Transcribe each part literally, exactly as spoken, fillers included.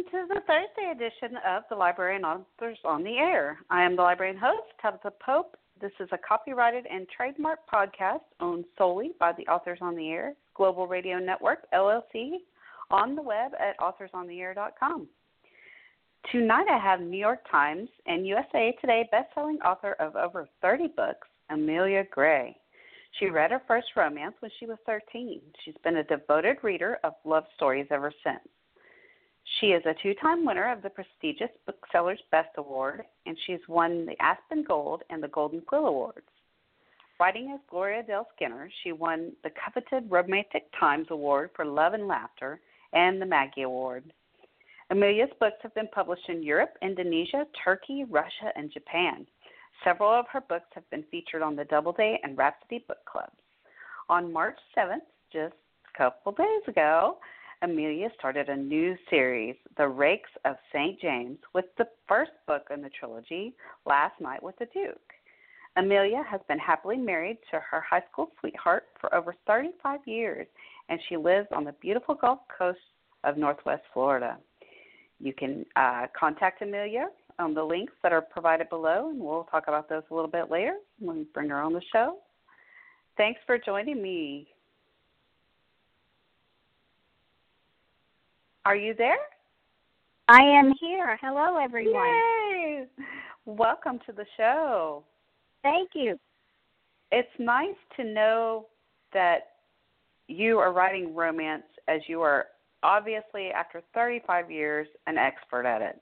to the Thursday edition of the Librarian Authors on the Air. I am the librarian host, Tabitha Pope. This is a copyrighted and trademarked podcast owned solely by the Authors on the Air Global Radio Network, L L C, on the web at authors on the air dot com. Tonight I have New York Times and U S A Today bestselling author of over thirty books, Amelia Gray. She read her first romance when she was thirteen. She's been a devoted reader of love stories ever since. She is a two-time winner of the prestigious Booksellers Best Award, and she's won the Aspen Gold and the Golden Quill Awards. Writing as Gloria Dale Skinner, she won the coveted Romantic Times Award for Love and Laughter and the Maggie Award. Amelia's books have been published in Europe, Indonesia, Turkey, Russia, and Japan. Several of her books have been featured on the Doubleday and Rhapsody book clubs. On March seventh, just a couple days ago, Amelia started a new series, The Rakes of Saint James, with the first book in the trilogy, Last Night with the Duke. Amelia has been happily married to her high school sweetheart for over thirty-five years, and she lives on the beautiful Gulf Coast of Northwest Florida. You can uh, contact Amelia on the links that are provided below, and we'll talk about those a little bit later when we bring her on the show. Thanks for joining me. Are you there? I am here. Hello, everyone. Yay! Welcome to the show. Thank you. It's nice to know that you are writing romance, as you are obviously, after thirty-five years, an expert at it.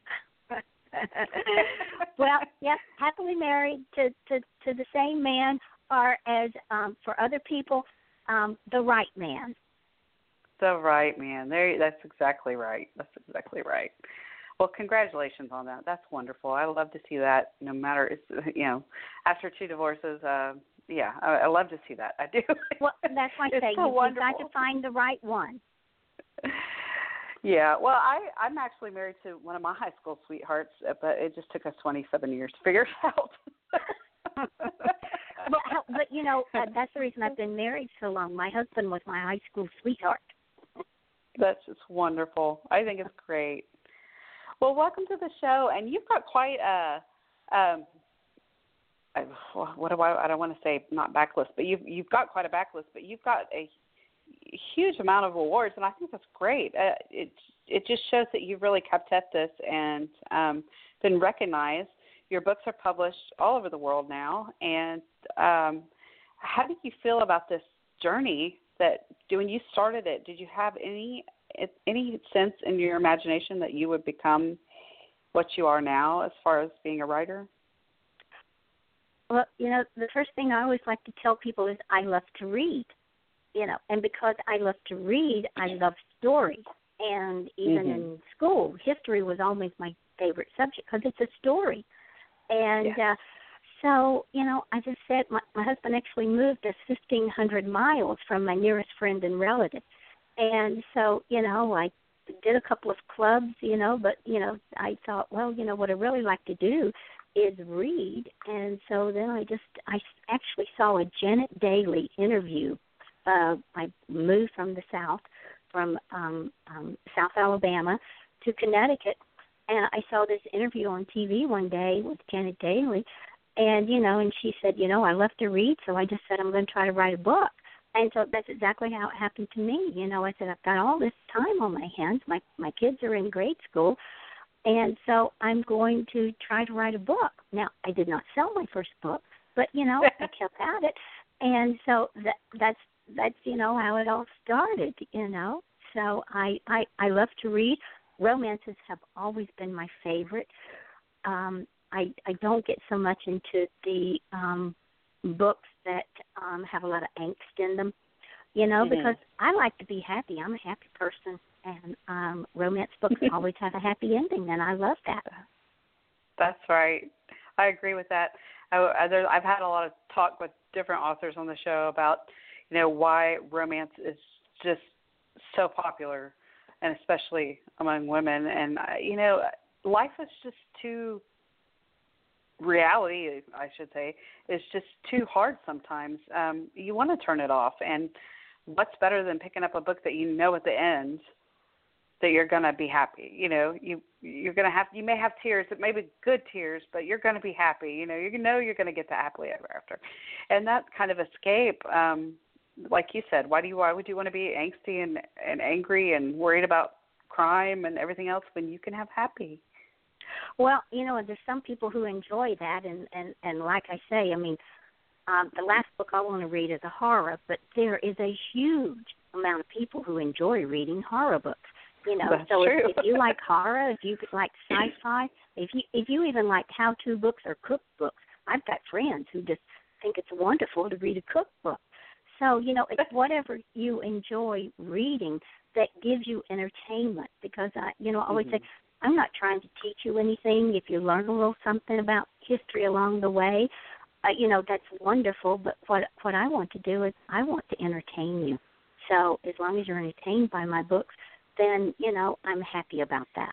Well, yes, happily married to, to, to the same man, or as um, for other people, um, the right man. The right man. There, that's exactly right. That's exactly right. Well, congratulations on that. That's wonderful. I love to see that. No matter, it's, you know, after two divorces, uh, yeah, I, I love to see that. I do. Well, that's why I say so you, you've got to find the right one. Yeah. Well, I, I'm actually married to one of my high school sweethearts, but it just took us twenty-seven years to figure it out. But, but, you know, uh, that's the reason I've been married so long. My husband was my high school sweetheart. That's just wonderful. I think it's great. Well, welcome to the show, and you've got quite a, um, a what do I? I don't want to say not backlist, but you've you've got quite a backlist. But you've got a huge amount of awards, and I think that's great. Uh, it it just shows that you've really kept at this and um, been recognized. Your books are published all over the world now, and um, how do you feel about this journey? That when you started it, did you have any any sense in your imagination that you would become what you are now as far as being a writer? Well, you know, the first thing I always like to tell people is I love to read, you know, and because I love to read, I love stories. And even mm-hmm. in school, history was always my favorite subject because it's a story. And yeah. uh, so, you know, I just said my, my husband actually moved us fifteen hundred miles from my nearest friend and relative. And so, you know, I did a couple of clubs, you know, but, you know, I thought, well, you know, what I really like to do is read. And so then I just, I actually saw a Janet Daly interview. Uh, I moved from the South, from um, um, South Alabama to Connecticut. And I saw this interview on T V one day with Janet Daly. And, you know, and she said, you know, I love to read, so I just said I'm going to try to write a book. And so that's exactly how it happened to me. You know, I said, I've got all this time on my hands. My my kids are in grade school, and so I'm going to try to write a book. Now, I did not sell my first book, but, you know, I kept at it. And so that that's, that's you know, how it all started, you know. So I, I, I love to read. Romances have always been my favorite. Um I, I don't get so much into the um, books that um, have a lot of angst in them, you know, mm-hmm. because I like to be happy. I'm a happy person, and um, romance books always have a happy ending, and I love that. That's right. I agree with that. I, I, there, I've had a lot of talk with different authors on the show about, you know, why romance is just so popular, and especially among women. And, uh, you know, life is just too reality, I should say, is just too hard sometimes. Um, you want to turn it off, and what's better than picking up a book that you know at the end that you're going to be happy. You know, you you're going to have you may have tears, it may be good tears, but you're going to be happy. You know, you know you're going to get the happily ever after, and that kind of escape. Um, like you said, why do you why would you want to be angsty and and angry and worried about crime and everything else when you can have happy? Well, you know, there's some people who enjoy that, and and and like I say, I mean, um, the last book I want to read is a horror, but there is a huge amount of people who enjoy reading horror books. You know, That's so true. if, if you like horror, if you like sci-fi, if you if you even like how-to books or cookbooks, I've got friends who just think it's wonderful to read a cookbook. So, you know, it's whatever you enjoy reading that gives you entertainment. Because I, you know, I always mm-hmm. say, I'm not trying to teach you anything. If you learn a little something about history along the way, uh, you know, that's wonderful. But what what I want to do is I want to entertain you. So as long as you're entertained by my books, then, you know, I'm happy about that.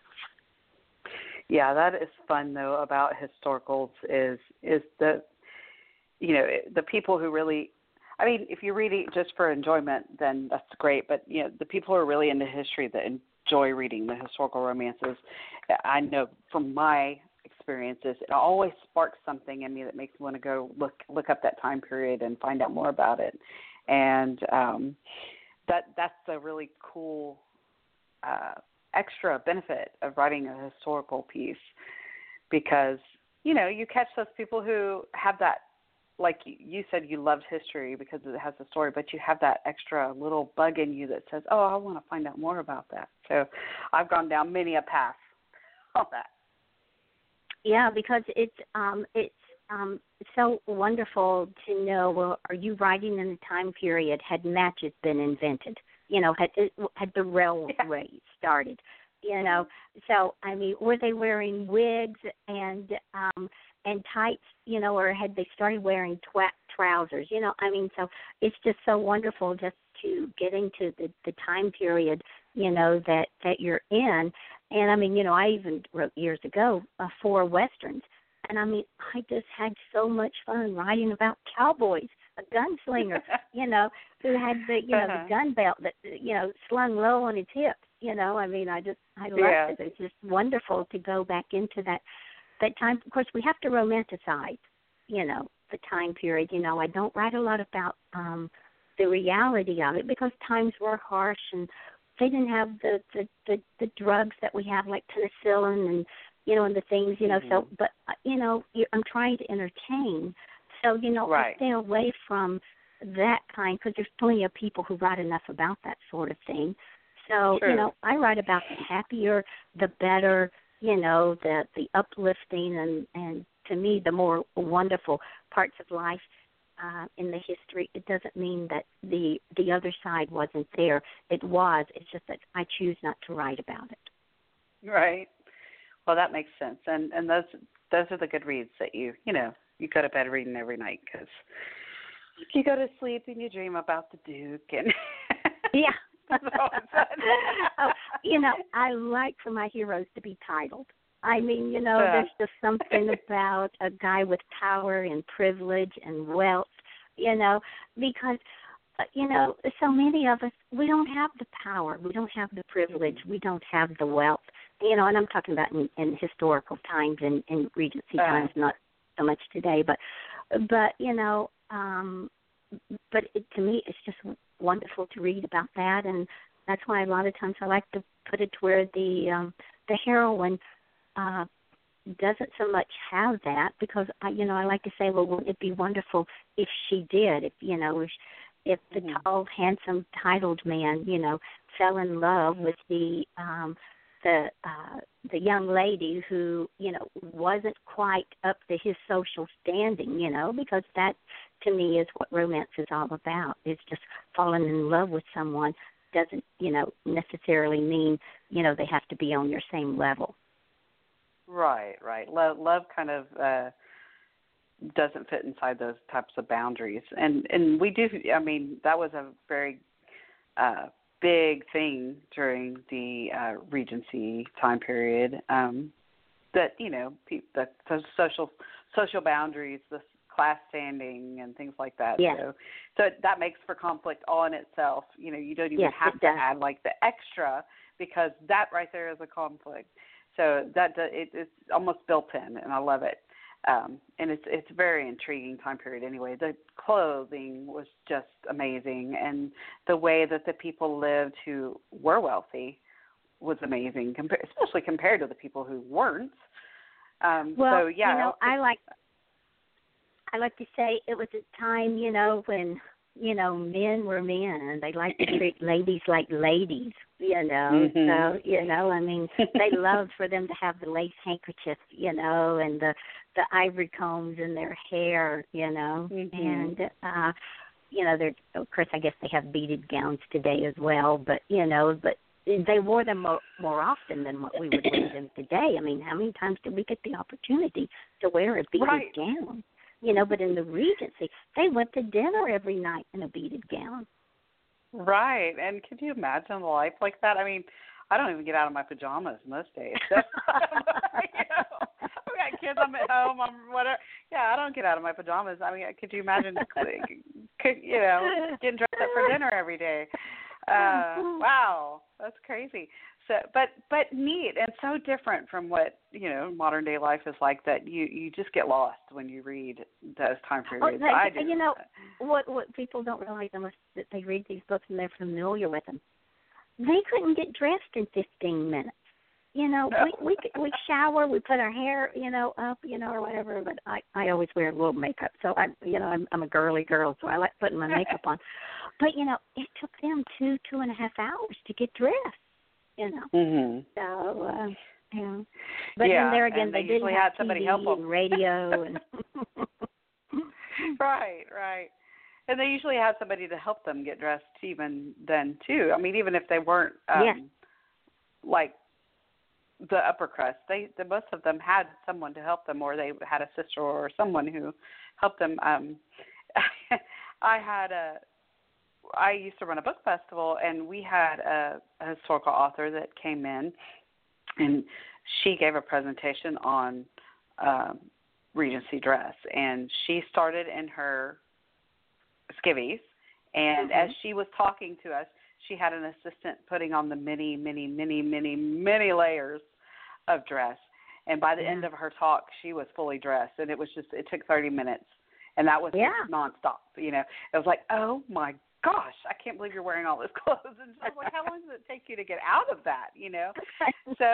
Yeah, that is fun, though, about historicals is is the, you know, the people who really, I mean, if you read it just for enjoyment, then that's great. But, you know, the people who are really into history that enjoy reading the historical romances, I know from my experiences, it always sparks something in me that makes me want to go look look up that time period and find out more about it. And um, that that's a really cool uh, extra benefit of writing a historical piece, because, you know, you catch those people who have that, like you said, you loved history because it has a story, but you have that extra little bug in you that says, oh, I want to find out more about that. So I've gone down many a path on that. Yeah, because it's um, it's um, so wonderful to know, well, are you writing in a time period had matches been invented? You know, had had the railway yeah. started? You know, so I mean, were they wearing wigs and um, and tights? You know, or had they started wearing twa- trousers? You know, I mean, so it's just so wonderful just to get into the, the time period, you know, that that you're in. And I mean, you know, I even wrote years ago uh, four westerns, and I mean, I just had so much fun writing about cowboys. A gunslinger, you know, who had the, you know, uh-huh. the gun belt that, you know, slung low on his hips. You know, I mean, I just, I loved yeah. it. It's just wonderful to go back into that, that time. Of course, we have to romanticize, you know, the time period. You know, I don't write a lot about um, the reality of it because times were harsh and they didn't have the, the, the, the drugs that we have, like penicillin and, you know, and the things, you know. Mm-hmm. So, but, you know, I'm trying to entertain. So, you know, right. I stay away from that kind because there's plenty of people who write enough about that sort of thing. So, True. you know, I write about the happier, the better, you know, the, the uplifting and, and to me the more wonderful parts of life uh, in the history. It doesn't mean that the the other side wasn't there. It was. It's just that I choose not to write about it. Right. Well, that makes sense. And and those those are the good reads that you, you know, you go to bed reading every night because you go to sleep and you dream about the Duke and yeah. oh, you know, I like for my heroes to be titled. I mean, you know, yeah. there's just something about a guy with power and privilege and wealth, you know, because, uh, you know, so many of us, we don't have the power, we don't have the privilege, mm-hmm. we don't have the wealth, you know, and I'm talking about in, in historical times and in Regency uh. times, not so much today, but, but you know, um, but it, to me, it's just wonderful to read about that, and that's why a lot of times I like to put it to where the um, the heroine uh, doesn't so much have that, because I, you know, I like to say, well, wouldn't it be wonderful if she did? If you know, if, if the mm-hmm. tall, handsome, titled man, you know, fell in love with the um, the uh, the young lady who, you know, wasn't quite up to his social standing, you know, because that, to me, is what romance is all about. It's just falling in love with someone doesn't, you know, necessarily mean, you know, they have to be on your same level. Right, right. Love, love kind of uh, doesn't fit inside those types of boundaries. And and we do, I mean, that was a very uh, big thing during the uh, Regency time period, um, that, you know, pe- the, the social social boundaries, the class standing and things like that. Yeah. So, so that makes for conflict all in itself. You know, you don't even yes, have it to does. add like the extra, because that right there is a conflict. So that it, it's almost built in, and I love it. Um, and it's it's a very intriguing time period anyway. The clothing was just amazing, and the way that the people lived who were wealthy was amazing, compa- especially compared to the people who weren't. Um, well, so, yeah. you know, I like I like to say it was a time, you know, when, you know, men were men and they liked to treat ladies like ladies, you know. Mm-hmm. So, you know, I mean, they loved for them to have the lace handkerchief, you know, and the, the ivory combs in their hair, you know. Mm-hmm. And, uh, you know, they're, of course, I guess they have beaded gowns today as well, but, you know, but they wore them more, more often than what we would wear them today. I mean, how many times did we get the opportunity to wear a beaded right. gown? You know, but in the Regency, they went to dinner every night in a beaded gown. Right. And could you imagine a life like that? I mean, I don't even get out of my pajamas most days. So, you know, I've got kids, I'm at home, I'm whatever. Yeah, I don't get out of my pajamas. I mean, could you imagine, could, you know, getting dressed up for dinner every day? Uh, wow, that's crazy. So, but but neat and so different from what, you know, modern day life is like, that you, you just get lost when you read those time periods. Well, I they, do. You know, what what people don't realize unless that they read these books and they're familiar with them, they couldn't get dressed in fifteen minutes. You know, No. we we we shower, we put our hair, you know, up, you know, or whatever. But I I always wear a little makeup, so I you know I'm I'm a girly girl, so I like putting my makeup on. But you know, it took them two two and a half hours to get dressed. You know, mm-hmm. so uh, you know, but yeah, then there again, and they, they usually didn't have had somebody T V help them. and radio and. Right, right. And they usually had somebody to help them get dressed even then too. I mean, even if they weren't um, yeah. like the upper crust, they the, most of them had someone to help them, or they had a sister or someone who helped them. Um, I had a. I used to run a book festival, and we had a, a historical author that came in, and she gave a presentation on um, Regency dress, and she started in her skivvies, and Mm-hmm. as she was talking to us, she had an assistant putting on the many, many, many, many, many layers of dress, and by the yeah. end of her talk, she was fully dressed, and it was just, it took thirty minutes, and that was yeah. just nonstop, you know. It was like, oh, my gosh, I can't believe you're wearing all this clothes. And so I was like, how long does it take you to get out of that, you know? So,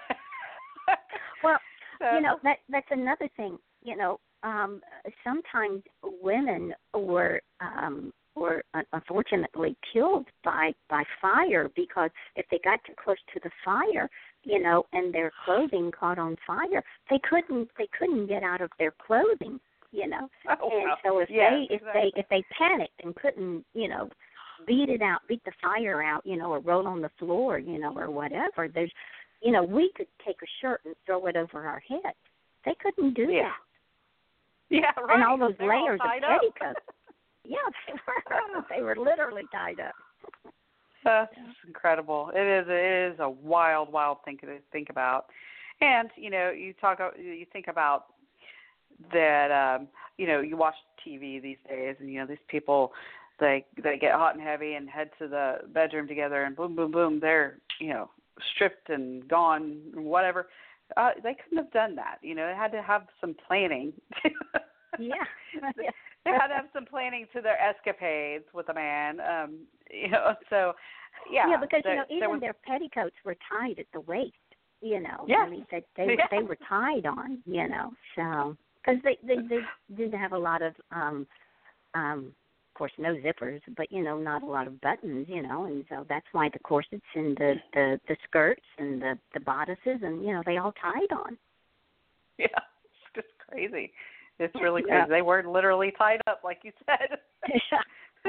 well, so, you know, that that's another thing. You know, um, sometimes women were um, were unfortunately killed by by fire, because if they got too close to the fire, you know, and their clothing caught on fire, they couldn't they couldn't get out of their clothing. You know, oh, and wow. so if yes, they if exactly. they if they panicked and couldn't, you know, beat it out, beat the fire out, you know, or roll on the floor, you know, or whatever, there's, you know, we could take a shirt and throw it over our heads. They couldn't do yeah. that. Yeah, right. And all those They're layers all of tied petticoats. Yeah, they were. They were literally tied up. That's incredible. It is. It is a wild, wild thing to think about. And you know, you talk. You think about that. Um, you know, you watch T V these days, and you know these people. They they get hot and heavy and head to the bedroom together, and boom, boom, boom. They're you know stripped and gone, whatever. Uh, they couldn't have done that. You know, they had to have some planning. Yeah. They had to have some planning to their escapades with a man. Um, you know, so yeah. Yeah, because there, you know even was, their petticoats were tied at the waist. You know, yes. I mean they they, yeah. they were tied on. You know, so because they, they they didn't have a lot of um um. Of course, no zippers, but you know, not a lot of buttons, you know, and so that's why the corsets and the the, the skirts and the, the bodices, and you know, they all tied on. Yeah, it's just crazy. It's really crazy. Yeah. They were literally tied up, like you said. Yeah.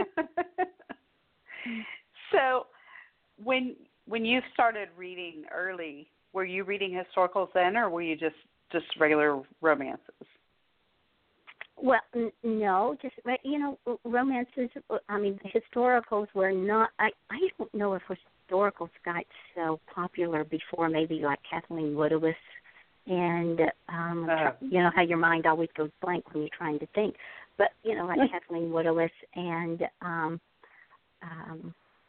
So, when when you started reading early, were you reading historicals then, or were you just just regular romances? Well, n- no, just you know, romances. I mean, the historicals were not. I I don't know if historicals got so popular before. Maybe like Kathleen Woodiwiss, and um, uh, you know how your mind always goes blank when you're trying to think. But you know, like Kathleen Woodiwiss and um, um,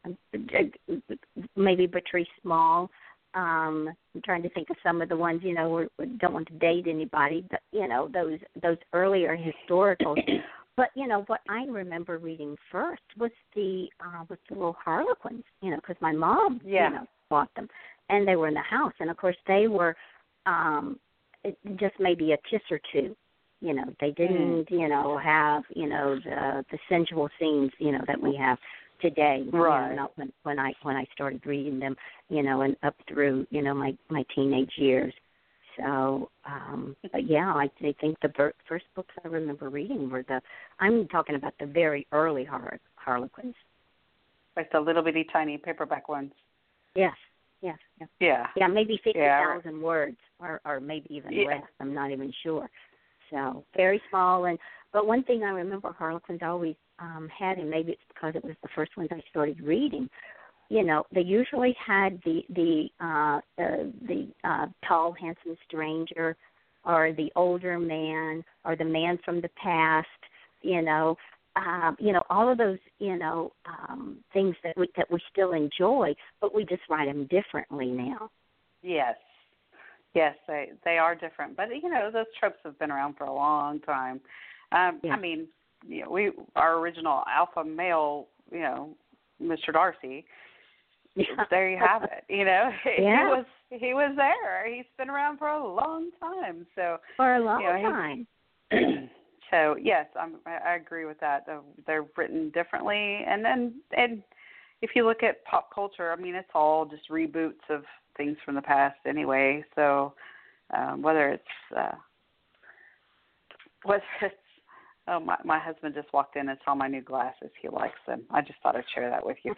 maybe Patrice Small. Um, I'm trying to think of some of the ones, you know, we, we don't want to date anybody, but, you know, those those earlier historicals. But, you know, what I remember reading first was the uh, was the little Harlequins, you know, because my mom, yeah. you know, bought them. And they were in the house. And, of course, they were um, just maybe a kiss or two. You know, they didn't, you know, have, you know, the the sensual scenes, you know, that we have today. Right. You know, when when I when I started reading them, you know, and up through, you know, my, my teenage years. So, um, but yeah, I, I think the ver- first books I remember reading were the, I'm talking about the very early Har- Harlequins. Like the little bitty tiny paperback ones. Yes, yes, yes. Yeah. Yeah, maybe fifty thousand yeah. words or, or maybe even yeah. less. I'm not even sure. So very small. And but one thing I remember Harlequins always um, had, and maybe it's because it was the first ones I started reading, you know, they usually had the the uh, the, the uh, tall, handsome stranger, or the older man, or the man from the past. You know, um, you know, all of those, you know, um, things that we that we still enjoy, but we just write them differently now. Yes. Yes, they they are different, but you know those tropes have been around for a long time. Um, Yeah. I mean, you know, we our original alpha male, you know, Mister Darcy. Yeah. There you have it. You know, yeah. he was he was there. He's been around for a long time. So for a long you know, time. So yes, I'm, I agree with that. They're written differently, and then and if you look at pop culture, I mean, it's all just reboots of things from the past anyway. So um, whether it's uh, whether it's oh my my husband just walked in and saw my new glasses. He likes them. I just thought I'd share that with you.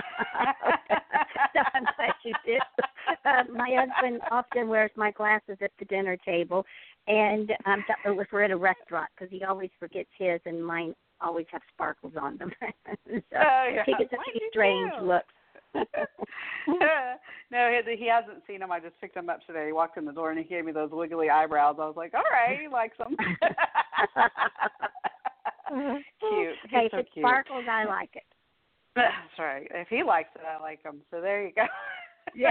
No, I'm glad you did. Uh, my husband often wears my glasses at the dinner table, and um, if we're at a restaurant, because he always forgets his, and mine always have sparkles on them. So oh, yeah. he gets a few strange too. looks. No, he, he hasn't seen them. I just picked them up today. He walked in the door and he gave me those wiggly eyebrows. I was like, all right, he likes them. Cute. He's Hey, so if it cute. sparkles, I like it. That's right. If he likes it, I like him. So there you go. Yeah.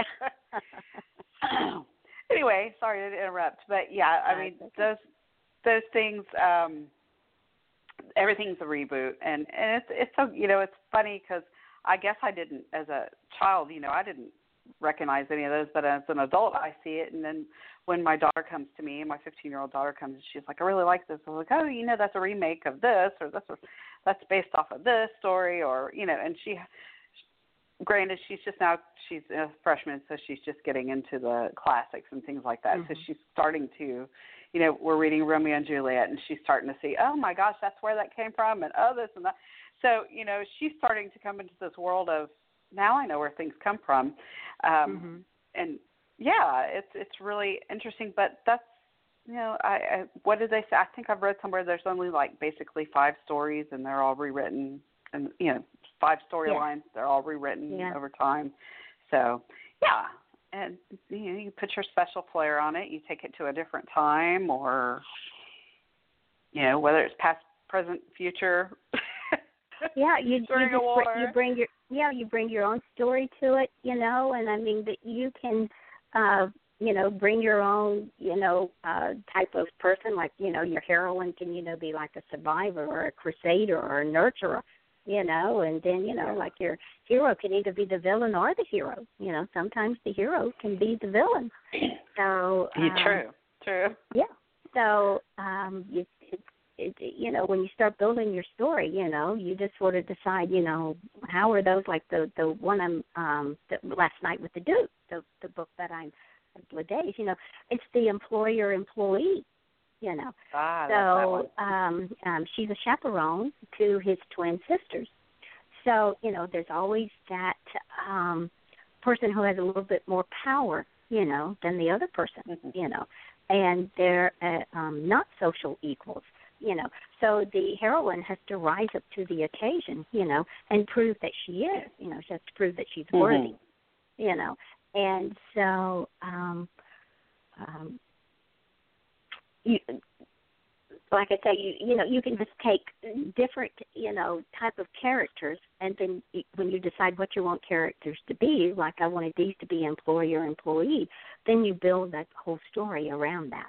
Anyway, sorry to interrupt, but yeah, I mean okay. those those things. Um, everything's a reboot, and and it's it's so you know it's funny because I guess I didn't as a child, you know, I didn't recognize any of those, but as an adult, I see it, and then when my daughter comes to me, and my fifteen-year-old daughter comes, and she's like, I really like this. I'm like, oh, you know, that's a remake of this, or that's a, that's based off of this story, or you know, and she. Granted, she's just now, she's a freshman, so she's just getting into the classics and things like that. Mm-hmm. So she's starting to, you know, we're reading Romeo and Juliet, and she's starting to see, oh, my gosh, that's where that came from, and oh, this and that. So, you know, she's starting to come into this world of, now I know where things come from. Um, mm-hmm. And, yeah, it's it's really interesting, but that's, you know, I, I what did they say? I think I've read somewhere there's only, like, basically five stories, and they're all rewritten, and, you know, five storylines. Yeah. They're all rewritten yeah. over time. So, yeah. And, you know, you put your special flair on it. You take it to a different time or, you know, whether it's past, present, future. Yeah, you, you, during just, a war. you bring your, yeah, you bring your own story to it, you know, and I mean that you can, uh, you know, bring your own, you know, uh, type of person, like, you know, your heroine can, you know, be like a survivor or a crusader or a nurturer. You know, and then, you know, like your hero can either be the villain or the hero. You know, sometimes the hero can be the villain. So, um, yeah, true, true. Yeah. So, um, you, it, it, you know, when you start building your story, you know, you just sort of decide, you know, how are those, like the the one I'm um the, last night with the Duke, the the book that I'm a couple of days. You know, it's the employer employee. You know, ah, so um, um, she's a chaperone to his twin sisters. So, you know, there's always that um, person who has a little bit more power, you know, than the other person, mm-hmm. you know, and they're uh, um, not social equals, you know. So the heroine has to rise up to the occasion, you know, and prove that she is, you know, she has to prove that she's mm-hmm. worthy, you know. And so, um, um, You, like I say, you you know, you can just take different, you know, type of characters, and then when you decide what you want characters to be, like I wanted these to be employer, employee, then you build that whole story around that.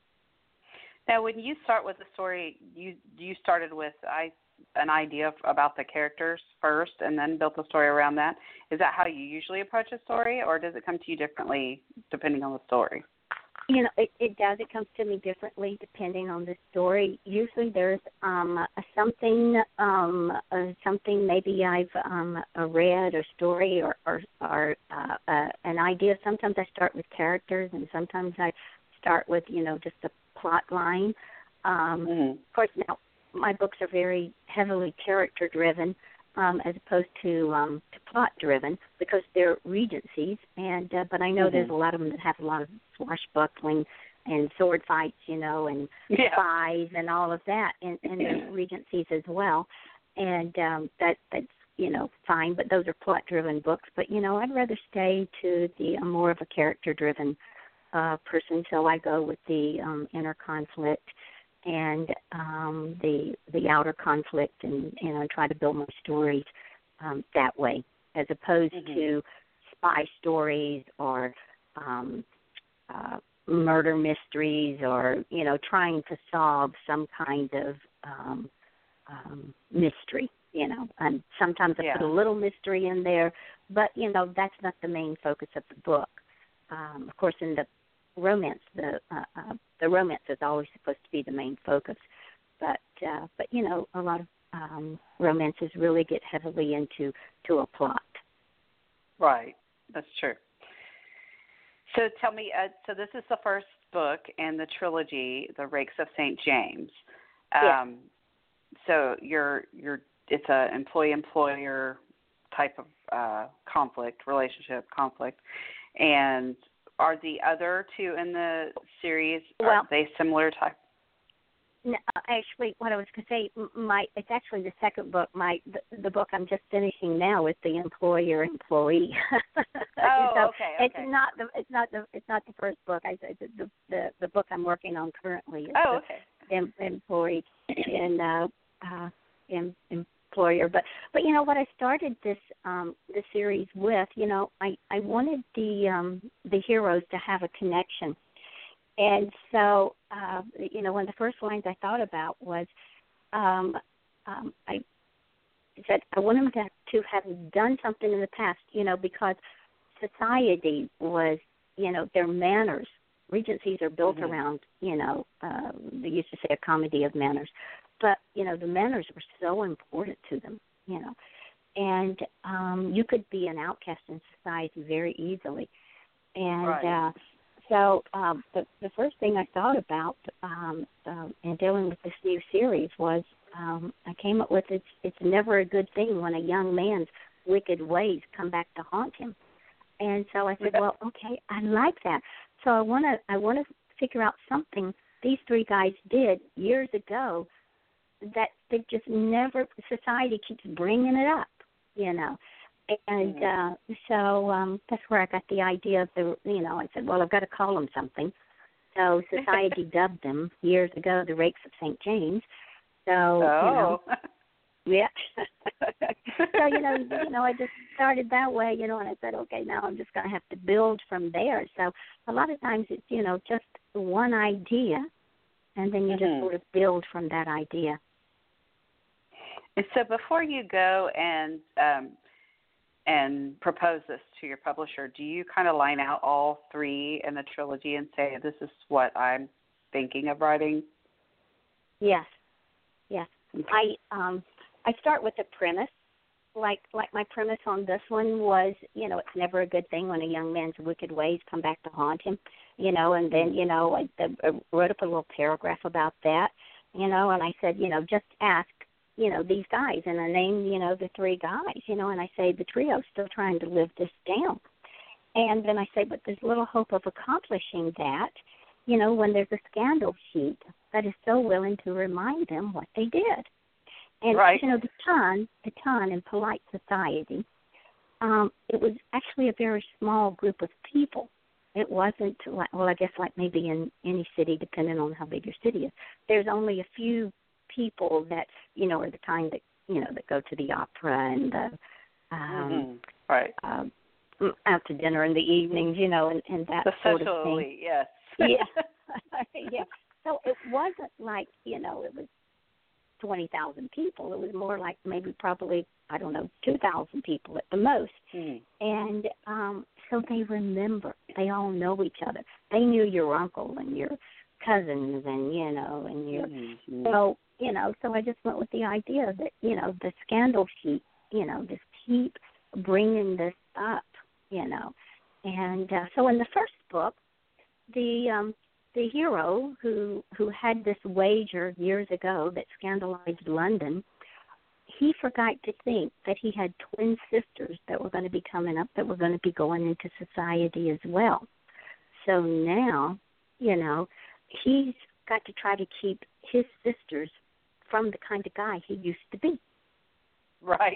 Now, when you start with the story, you you started with I an idea about the characters first, and then built the story around that. Is that how you usually approach a story, or does it come to you differently depending on the story? You know, it, it does. It comes to me differently depending on the story. Usually there's um, a something, um, uh, something maybe I've um, uh, read, a story, or, or, or uh, uh, an idea. Sometimes I start with characters, and sometimes I start with, you know, just a plot line. Um, mm-hmm. Of course, now, my books are very heavily character-driven, Um, as opposed to um, to plot-driven, because they're Regencies. And uh, but I know mm-hmm. there's a lot of them that have a lot of swashbuckling and sword fights, you know, and yeah. spies and all of that, and, and there's Regencies as well. And um, that that's you know fine, but those are plot-driven books. But you know, I'd rather stay to the uh, more of a character-driven uh, person, so I go with the um, inner conflict and um, the the outer conflict, and you know, try to build my stories um, that way, as opposed mm-hmm. to spy stories or um, uh, murder mysteries, or you know, trying to solve some kind of um, um, mystery. You know, and sometimes I yeah. put a little mystery in there, but you know, that's not the main focus of the book. Um, of course, in the romance, the uh, uh, the romance is always supposed to be the main focus, but uh, but you know, a lot of um, romances really get heavily into to a plot. Right, that's true. So tell me, uh, so this is the first book in the trilogy, The Rakes of Saint James. Um, yeah. So you're you're it's a employee-employer type of uh, conflict, relationship conflict, and are the other two in the series, well, are they similar type? No, actually, what I was going to say, my it's actually the second book. My the, the book I'm just finishing now is the employer employee. Oh, so okay, It's okay. not the it's not the it's not the first book. I said the the the book I'm working on currently is oh, the okay. em, employee and uh, uh, em, employer. But but you know what I started this um the series with. You know I I wanted the um the heroes to have a connection. And so, uh, you know, one of the first lines I thought about was, um, um, I said, I want them to, to have done something in the past, you know, because society was, you know, their manners. Regencies are built mm-hmm. around, you know, uh, they used to say a comedy of manners. But, you know, the manners were so important to them, you know. And um, you could be an outcast in society very easily. And, right. uh So um, the, the first thing I thought about um, uh, in dealing with this new series was um, I came up with it's it's never a good thing when a young man's wicked ways come back to haunt him. And so I said, well, okay, I like that. So I want to I want to figure out something these three guys did years ago that they just never, society keeps bringing it up, you know. And uh, so um, that's where I got the idea of the, you know, I said, well, I've got to call them something. So society dubbed them years ago the Rakes of Saint James. So, oh. you know, yeah. so, you know, you know, I just started that way, you know, and I said, okay, now I'm just going to have to build from there. So a lot of times it's, you know, just one idea, and then you mm-hmm. just sort of build from that idea. And so before you go and um, and propose this to your publisher, do you kind of line out all three in the trilogy and say, this is what I'm thinking of writing? Yes. Yes. Okay. I um I start with the premise. Like like my premise on this one was, you know, it's never a good thing when a young man's wicked ways come back to haunt him, you know, and then, you know, I, I wrote up a little paragraph about that, you know, and I said, you know, just ask, you know, these guys, and I named, you know, the three guys, you know, and I say the trio's still trying to live this down. And then I say, but there's little hope of accomplishing that, you know, when there's a scandal sheet that is so willing to remind them what they did. And, right. you know, the ton, the ton in polite society, um, it was actually a very small group of people. it wasn't like, well, I guess like maybe in any city, depending on how big your city is, there's only a few people that, you know, are the kind that, you know, that go to the opera and the, um, mm-hmm. right. um, out to dinner in the evenings, you know, and, and that the sort social of thing. elite, yes. yeah. yeah. So it wasn't like, you know, it was twenty thousand people. It was more like maybe probably, I don't know, two thousand people at the most. Mm-hmm. And um, so they remember. They all know each other. They knew your uncle and your cousins and, you know, and your, mm-hmm. so, you know, so I just went with the idea that, you know, the scandal sheet, you know, just keep bringing this up, you know. And uh, so in the first book, the um, the hero who who had this wager years ago that scandalized London, he forgot to think that he had twin sisters that were going to be coming up that were going to be going into society as well. So now, you know, he's got to try to keep his sisters from the kind of guy he used to be. Right.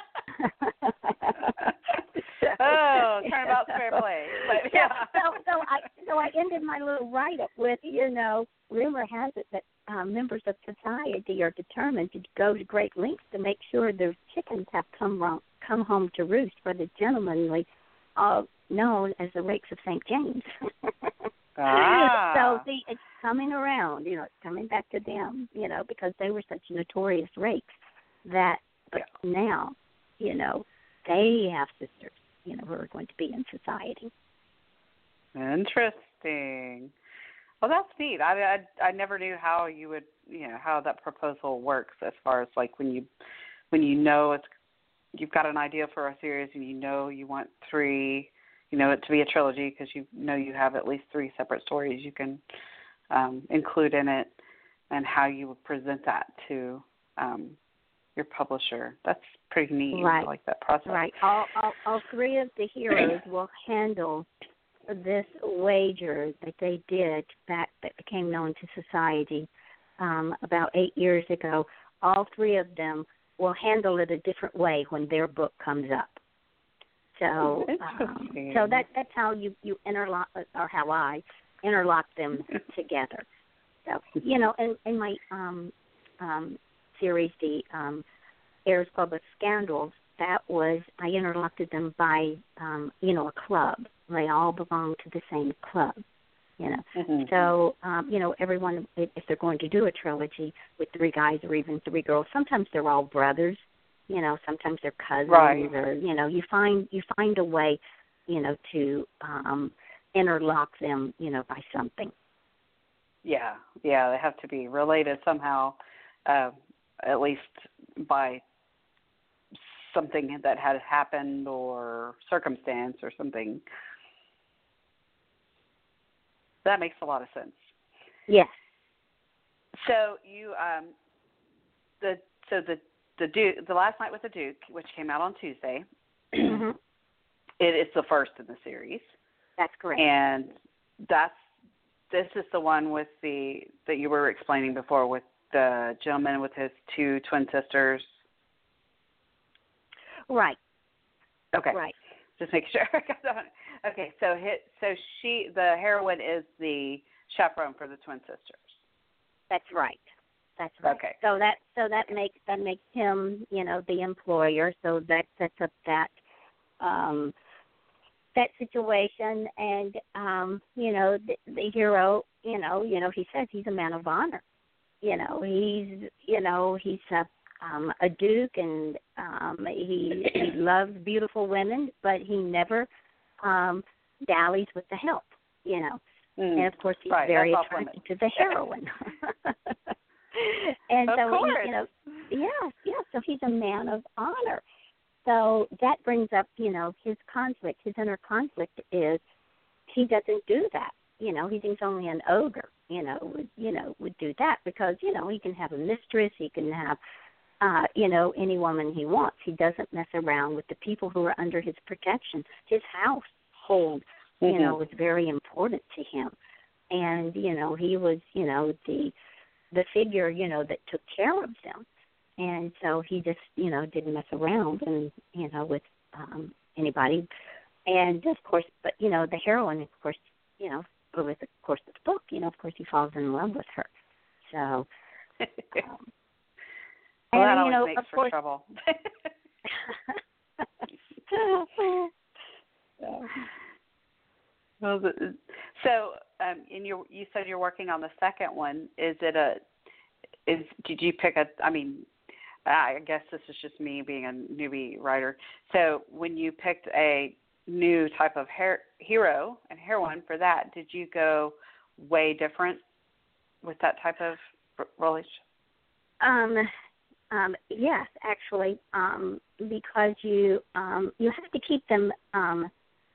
so, oh, turnabout square play. But, yeah. So, so, so I so I ended my little write-up with, you know, rumor has it that um, members of society are determined to go to great lengths to make sure their chickens have come wrong, come home to roost for the gentlemanly, uh, known as the Rakes of Saint James. ah. So, see, it's coming around, you know, it's coming back to them, you know, because they were such notorious rakes that, but yeah. now, you know, they have sisters, you know, who are going to be in society. Interesting. Well, that's neat. I, I, I never knew how you would, you know, how that proposal works as far as like when you, when you know it's, you've got an idea for a series and you know you want three, you know, it to be a trilogy because you know you have at least three separate stories you can um, include in it, and how you would present that to um, your publisher. That's pretty neat. Right. I like that process. Right. All, all, all three of the heroes will handle this wager that they did back that became known to society um, about eight years ago. All three of them will handle it a different way when their book comes up. So, um, so that that's how you, you interlock, or how I interlock them together. So, you know, in, in my um, um, series, the um, Heirs Club of Scandals, that was, I interlocked them by, um, you know, a club. They all belong to the same club, you know. Mm-hmm. So, um, you know, everyone, if they're going to do a trilogy with three guys or even three girls, sometimes they're all brothers, you know, sometimes they're cousins, right. or, you know, you find you find a way, you know, to um, interlock them, you know, by something. Yeah, yeah, they have to be related somehow, uh, at least by something that had happened or circumstance or something. That makes a lot of sense. Yes. So you, um, the so the the Duke, the Last Night with the Duke, which came out on Tuesday. Mm-hmm. It is the first in the series. That's correct. And that's this is the one with the that you were explaining before with the gentleman with his two twin sisters. Right. Okay. Right. Just make sure. Okay. So hit, so she the heroine is the chaperone for the twin sisters. That's right. That's right. Okay. So that so that makes that makes him, you know, the employer. So that sets up that um, that situation, and um, you know, the, the hero, you know, you know, he says he's a man of honor. You know, he's you know he's a um, a duke, and um, he he loves beautiful women, but he never um, dallies with the help. You know, mm, and of course he's right, very attracted to the heroine. And of so, course. He, you know, yeah, yeah. So he's a man of honor. So that brings up, you know, his conflict. His inner conflict is he doesn't do that. You know, he thinks only an ogre, you know, would you know would do that because you know he can have a mistress, he can have, uh, you know, any woman he wants. He doesn't mess around with the people who are under his protection. His household, mm-hmm. you know, was very important to him, and you know he was, you know, the the figure, you know, that took care of them. And so he just, you know, didn't mess around and, you know, with um, anybody. And, of course, but, you know, the heroine, of course, you know, over the course of the book, you know, of course he falls in love with her. So, um, well, and, that always you know, makes of for course, trouble. Well, so, um, in your, you said you're working on the second one. Is it a? Is did you pick a? I mean, I guess this is just me being a newbie writer. So, when you picked a new type of her- hero and heroine for that, did you go way different with that type of relationship? Um, um, yes, actually, um, because you um, you have to keep them um,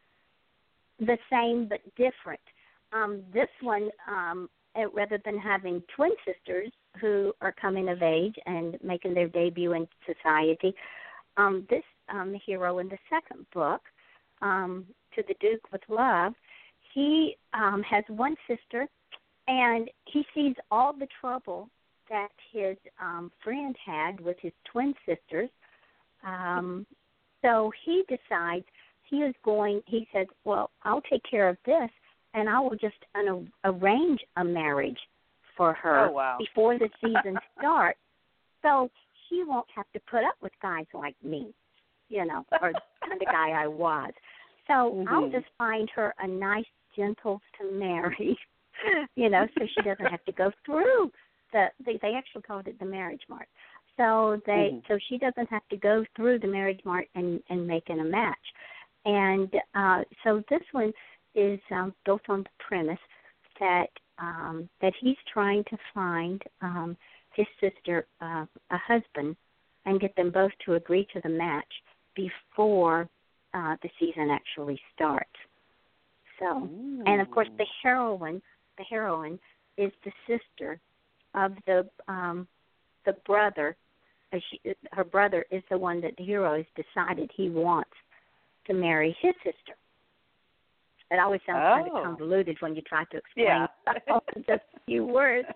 the same but different. Um, this one, um, it, rather than having twin sisters who are coming of age and making their debut in society, um, this um, hero in the second book, um, To the Duke with Love, he um, has one sister, and he sees all the trouble that his um, friend had with his twin sisters. Um, so he decides he is going, he says, well, I'll take care of this, and I will just un- arrange a marriage for her oh, wow. before the season starts, so she won't have to put up with guys like me, you know, or the kind of guy I was. So mm-hmm. I'll just find her a nice gentle to marry, you know, so she doesn't have to go through the, they, they actually called it the marriage mart. So they, mm-hmm. so she doesn't have to go through the marriage mart and, and making a match. And uh, so this one is um, built on the premise that um, that he's trying to find um, his sister uh, a husband and get them both to agree to the match before uh, the season actually starts. So, Ooh. And of course, the heroine, the heroine is the sister of the um, the brother. Uh, she, her brother is the one that the hero has decided he wants to marry his sister. It always sounds oh. kind of convoluted when you try to explain yeah. in just a few words.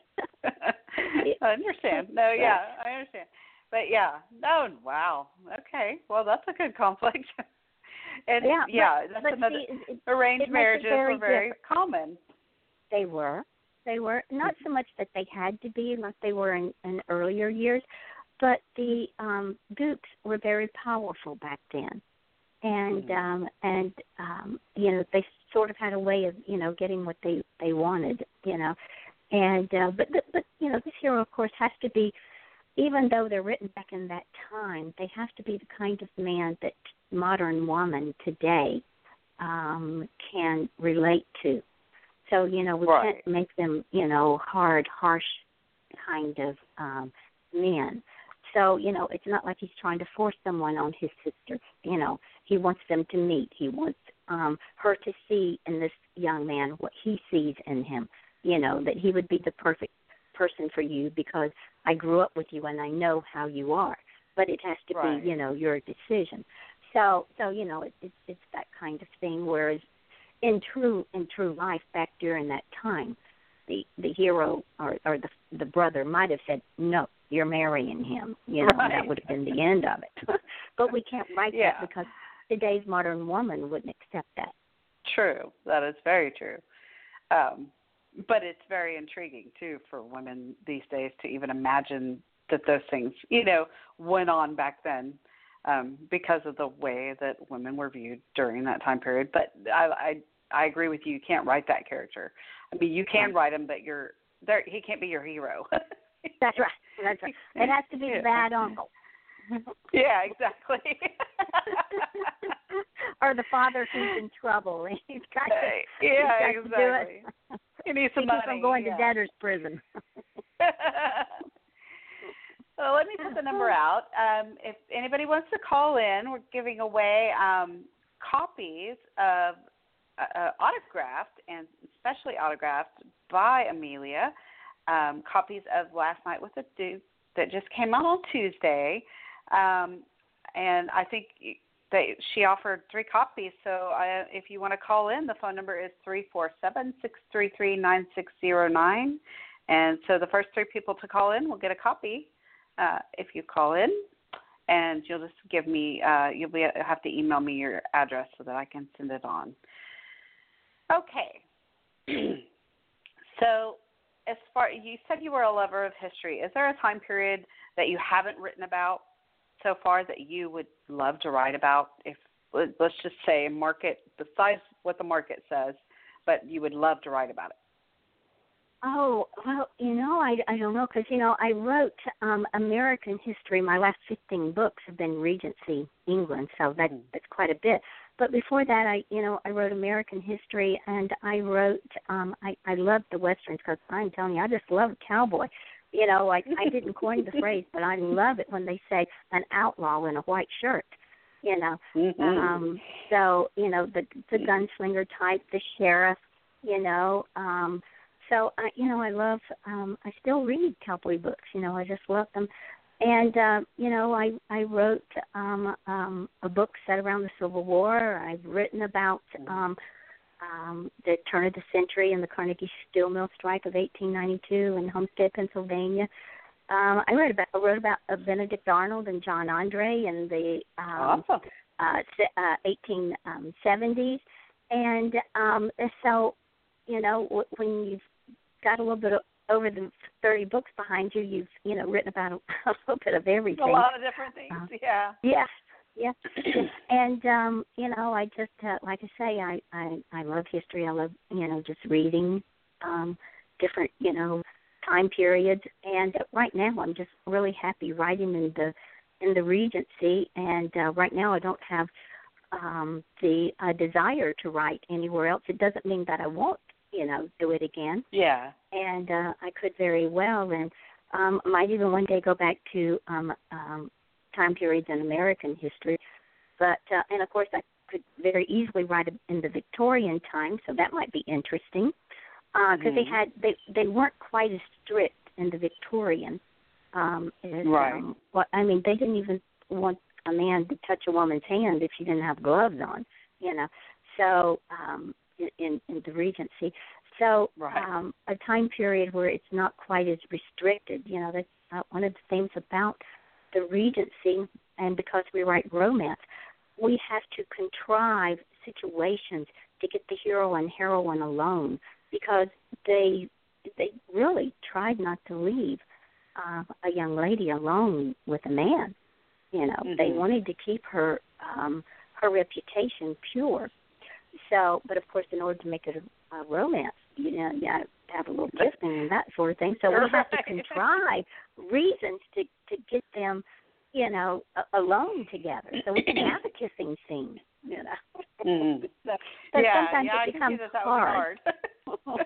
I understand. No, yeah, I understand. But yeah, no, wow. Okay, well, that's a good conflict. And yeah, yeah, but, that's but another. See, it, arranged it marriages very were very different. common. They were. They were not so much that they had to be like they were in, in earlier years, but the um, dukes were very powerful back then. And mm-hmm. um, and um, you know, they sort of had a way of you know getting what they, they wanted, you know, and uh, but but you know this hero of course has to be, even though they're written back in that time, they have to be the kind of man that modern woman today um, can relate to. So you know we right. can't make them you know hard, harsh kind of um, men. So, you know, it's not like he's trying to force someone on his sister. You know, he wants them to meet. He wants um, her to see in this young man what he sees in him, you know, that he would be the perfect person for you because I grew up with you and I know how you are. But it has to right. be, you know, your decision. So, so you know, it, it, it's that kind of thing, whereas in true in true life back during that time, the, the hero or, or the, the brother might have said, no, you're marrying him. You know, right. that would have been the end of it. But we can't write yeah. that because today's modern woman wouldn't accept that. True. That is very true. Um, but it's very intriguing, too, for women these days to even imagine that those things, you know, went on back then um, because of the way that women were viewed during that time period. But I, I, I agree with you. You can't write that character. I mean, you can write him, but you're there. He can't be your hero. That's right. That's right. It has to be the bad uncle. Yeah, exactly. Or the father who's in trouble. He's got to, yeah, he's got exactly. To do it. He needs some he money. Keep him going yeah. to debtor's prison. Well, let me put the number out. Um, if anybody wants to call in, we're giving away um, copies of uh, autographed and specially autographed by Amelia. Um, copies of Last Night with the Duke that just came out on Tuesday. Um, and I think they, she offered three copies. So I, if you want to call in, the phone number is three four seven, six three three, nine six zero nine. And so the first three people to call in will get a copy uh, if you call in. And you'll just give me, uh, you'll be, have to email me your address so that I can send it on. Okay. So, as far you said you were a lover of history, is there a time period that you haven't written about so far that you would love to write about? If let's just say a market besides what the market says, but you would love to write about it. Oh, well, you know, I, I don't know, because, you know, I wrote um, American history. My last fifteen books have been Regency, England, so that, Mm-hmm. that's quite a bit. But before that, I, you know, I wrote American history, and I wrote, um, I, I loved the Westerns, because I'm telling you, I just love cowboy. You know, I, I didn't coin the phrase, but I love it when they say an outlaw in a white shirt, you know. Mm-hmm. Um, so, you know, the, the gunslinger type, the sheriff, you know, um, So, I, you know, I love, um, I still read cowboy books, you know, I just love them. And, uh, you know, I, I wrote um, um, a book set around the Civil War. I've written about um, um, the turn of the century and the Carnegie Steel Mill strike of eighteen ninety-two in Homestead, Pennsylvania. Um, I wrote about, I wrote about uh, Benedict Arnold and John Andre in the um, awesome. uh, uh, eighteen seventies. And um, so, you know, when you've got a little bit of, over the thirty books behind you, you've, you know, written about a, a little bit of everything. A lot of different things, uh, yeah. Yeah, yeah. And, um, you know, I just, uh, like I say, I, I, I love history. I love, you know, just reading um, different, you know, time periods. And right now I'm just really happy writing in the, in the Regency. And uh, right now I don't have um, the uh, desire to write anywhere else. It doesn't mean that I won't, you know, do it again. Yeah. And uh, I could very well, and um, might even one day go back to um, um, time periods in American history. But uh, and of course, I could very easily write in the Victorian time, so that might be interesting because uh, mm-hmm. they had they they weren't quite as strict in the Victorian. Um, as, right. Um, well, I mean, they didn't even want a man to touch a woman's hand if she didn't have gloves on, you know. So um, in in the Regency. So right. um, a time period where it's not quite as restricted, you know, that's uh, one of the things about the Regency, and because we write romance, we have to contrive situations to get the hero and heroine alone because they they really tried not to leave uh, a young lady alone with a man. You know, mm-hmm. they wanted to keep her um, her reputation pure. So, but of course, in order to make it a, a romance, you know, you have to have a little kissing and that sort of thing. So we have to contrive reasons to, to get them, you know, a, alone together. So we can have a kissing scene, you know. Mm-hmm. so, so yeah, sometimes yeah, it becomes that that hard. hard.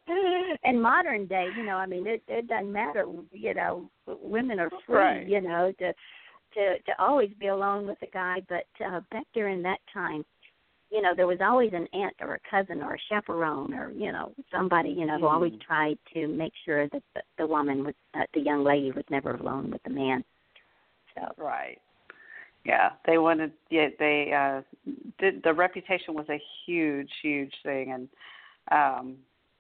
In modern day, you know, I mean, it, it doesn't matter, you know, women are free, right. you know, to, to, to always be alone with a guy. But uh, back during that time, you know, there was always an aunt or a cousin or a chaperone or, you know, somebody, you know, who mm. always tried to make sure that the, the woman, was, uh, the young lady was never alone with the man. So right. Yeah, they wanted, yeah, they, uh, did, the reputation was a huge, huge thing. And um,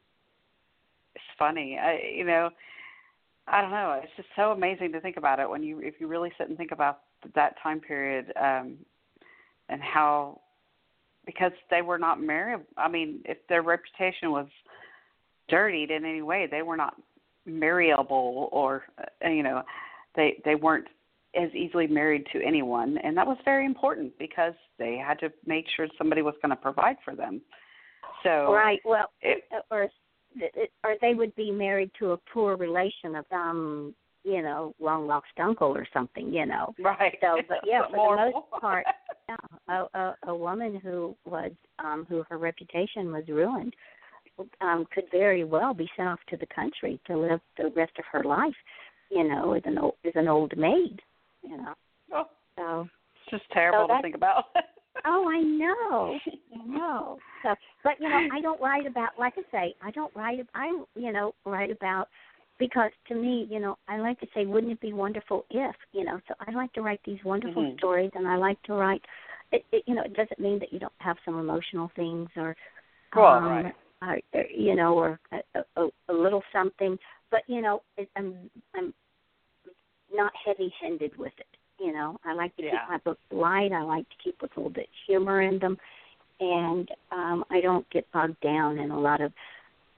it's funny, I, you know, I don't know, it's just so amazing to think about it when you, if you really sit and think about that time period um, and how, because they were not married. I mean, if their reputation was dirtied in any way, they were not marryable, or uh, you know, they they weren't as easily married to anyone, and that was very important because they had to make sure somebody was going to provide for them. So right, well, it, or or they would be married to a poor relation of um, you know, long lost uncle or something, you know. Right. So, but yeah, for the most more. part. Yeah, a, a, a woman who was, um, who her reputation was ruined, um, could very well be sent off to the country to live the rest of her life, you know, as an old, as an old maid, you know. Oh, so it's just terrible so to think about. Oh, I know, I know. So, but you know, I don't write about, like I say, I don't write. I, you know, write about. Because to me, you know, I like to say, wouldn't it be wonderful if, you know, so I like to write these wonderful mm-hmm. stories, and I like to write, it, it, you know, it doesn't mean that you don't have some emotional things or, well, um, right. or, or, you know, or a, a, a little something, but, you know, it, I'm, I'm not heavy-handed with it, you know. I like to yeah. keep my books light. I like to keep with a little bit of humor in them, and um, I don't get bogged down in a lot of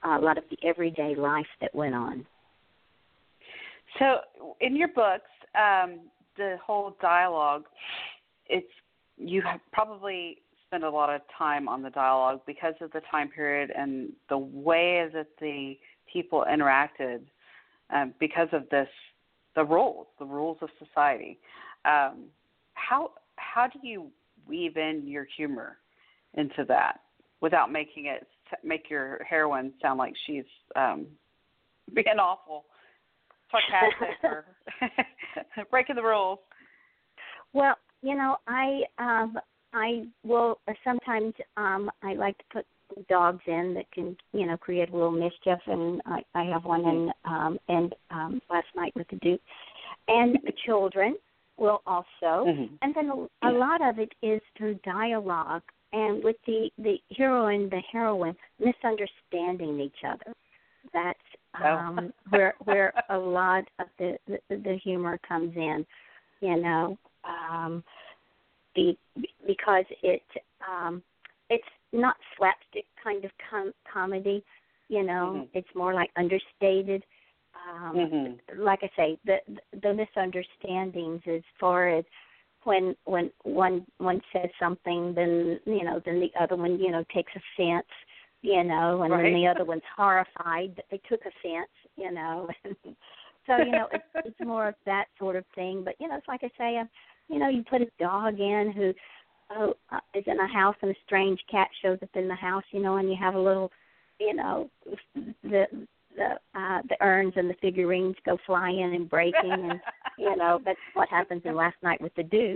a lot of the everyday life that went on. So in your books, um, the whole dialogue, it's you have probably spent a lot of time on the dialogue because of the time period and the way that the people interacted um, because of this, the rules, the rules of society. Um, how how do you weave in your humor into that without making it make your heroine sound like she's um, being awful, sarcastic, or breaking the rules? Well, you know, I um, I will uh, sometimes um, I like to put dogs in that can, you know, create a little mischief, and I, I have one in um, and um, last night with the Duke, and the children will also, mm-hmm. and then a, a lot of it is through dialogue, and with the the hero and the heroine misunderstanding each other. That's um, oh. where where a lot of the, the the humor comes in, you know, um, the because it um, it's not slapstick kind of com- comedy, you know, mm-hmm. it's more like understated. Um, mm-hmm. Like I say, the the misunderstandings as far as when when one one says something, then you know, then the other one you know takes offense, you know, and right. then the other one's horrified that they took offense, you know. So you know, it's, it's more of that sort of thing. But you know, it's like I say, uh, you know, you put a dog in who oh, uh, is in a house and a strange cat shows up in the house, you know, and you have a little, you know, the the uh, the urns and the figurines go flying and breaking, and you know that's what happens in Last Night with the Duke.